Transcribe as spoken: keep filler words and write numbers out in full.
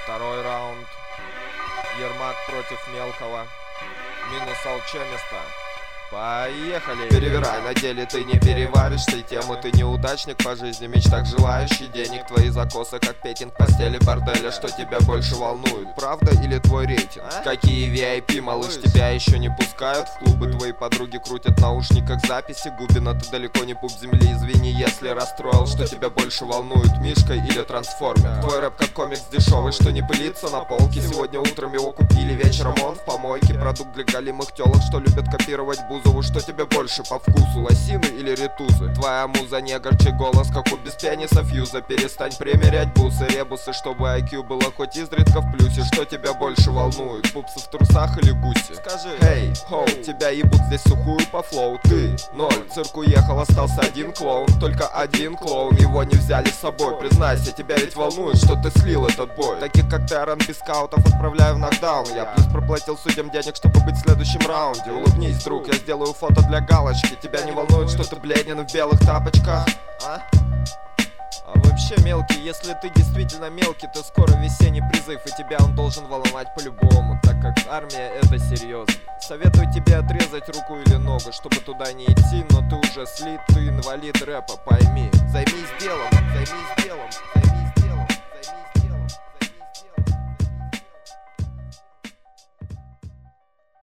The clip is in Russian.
Второй раунд. Ермак против Мелкого. Минус алчемиста. Поехали! Перевирай, на деле ты не переваришь всей темы. Ты неудачник по жизни, мечтах желающий денег. Твои закосы, как петинг постели борделя. Что тебя больше волнует, правда или твой рейтинг? А? Какие ви ай пи, малыш, тебя еще не пускают в клубы? Твои подруги крутят в наушниках записи. Губина, ты далеко не пуп земли, извини, если расстроил. Что тебя больше волнует, Мишка или Трансформер? Твой рэп как комикс дешевый, что не пылится на полке. Сегодня утром его купили, вечером он в помойке. Продукт для галимых телок, что любят копировать Бузову. Что тебе больше по вкусу, лосины или ретузы? Твоя муза не горчи голос, как у без пениса фьюза. Перестань примерять бусы, ребусы, чтобы ай кью было хоть изредка в плюсе. Что тебя больше волнует, пупсы в трусах или гуси? Скажи, эй, хоу, тебя ебут здесь сухую по флоу. Ты ноль, цирк уехал, остался один клоун. Только один клоун, его не взяли с собой. Признайся, тебя ведь волнует, что ты слил этот бой. Таких как ты, ар энд би скаутов, отправляю в нокдаун. Я плюс проплатил судьям денег, чтобы быть в следующем раунде. Улыбнись, друг, я сделаю фото для галочки. Тебя не волнует, что ты бледен в белых тапочках? А? А вообще, Мелкий, если ты действительно мелкий, то скоро весенний призыв, и тебя он должен волновать по-любому, так как армия — это серьезно. Советую тебе отрезать руку или ногу, чтобы туда не идти, но ты уже слит, ты инвалид рэпа, пойми. Займись делом, займись делом.